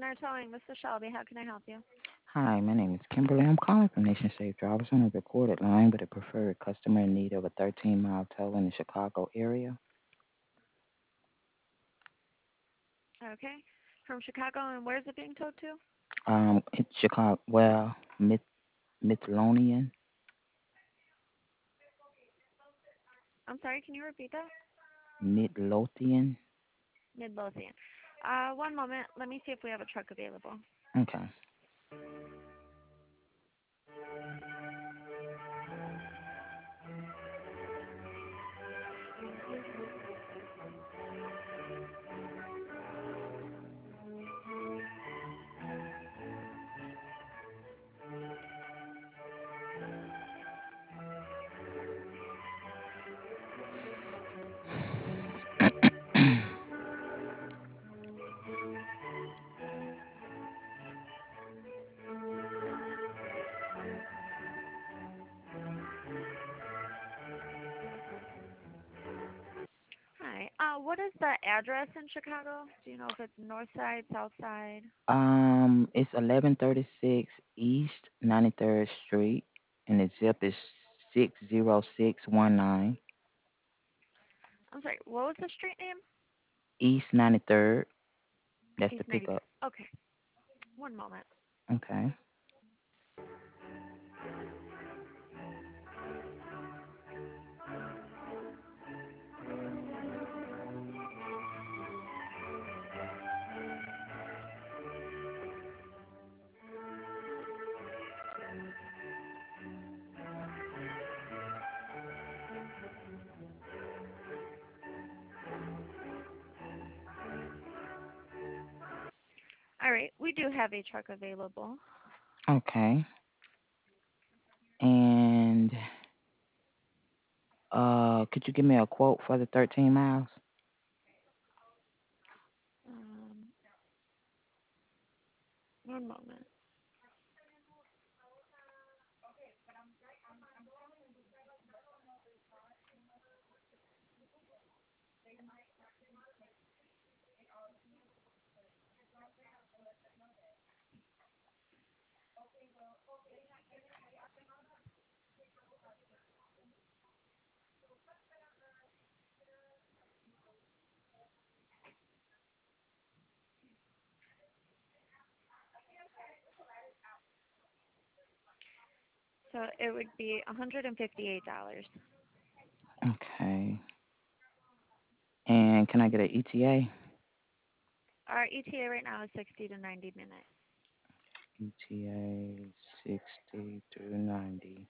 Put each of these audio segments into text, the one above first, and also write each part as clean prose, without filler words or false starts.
Center Towing. This is Shelby. How can I help you? Hi, my name is Kimberly. I'm calling from Nation Safe Drivers on a recorded line with a preferred customer in need of a 13-mile tow in the Chicago area. Okay. From Chicago, and where's it being towed to? It's Chicago, Midlothian. I'm sorry, can you repeat that? Midlothian. Midlothian. One moment. Let me see if we have a truck available. Okay. Hi. What is the address in Chicago? Do you know if it's north side, south side? It's 1136 East 93rd Street, and the zip is 60619. I'm sorry, what was the street name? East 93rd. That's the East 93rd. pickup. Okay. One moment. Okay. All right, we do have a truck available. Okay. And could you give me a quote for the 13 miles? Um, One moment. So it would be $158. Okay. And can I get an ETA? Our ETA right now is 60 to 90 minutes. ETA 60 through 90.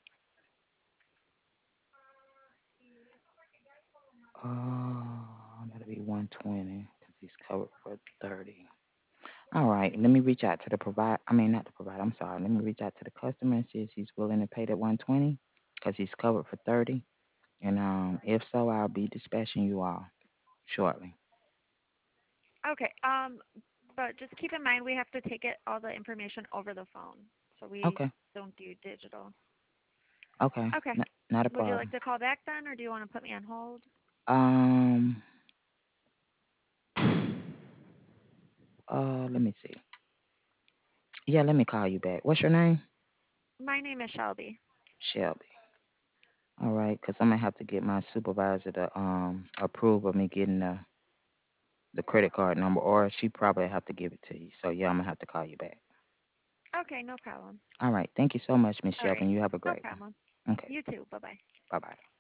That'll be 120 because he's covered for 30. All right, let me reach out to the provider. I mean, not the provider. I'm sorry. Let me reach out to the customer and see if he's willing to pay that 120 because he's covered for 30. And if so, I'll be dispatching you all shortly. Okay. But just keep in mind we have to take it all the information over the phone, so we Okay. don't do digital. Okay. Okay. Not a Would you like problem. to call back then, or do you want to put me on hold? Um. Let me see. Yeah, let me call you back. What's your name? My name is Shelby. Shelby. All right, because I'm gonna have to get my supervisor to approve of me getting the credit card number, or she probably have to give it to you. So yeah, I'm gonna have to call you back. Okay, no problem. All right, thank you so much, Miss All Shelby. right, You have a no great problem. one. Okay, You too. Bye bye. bye bye.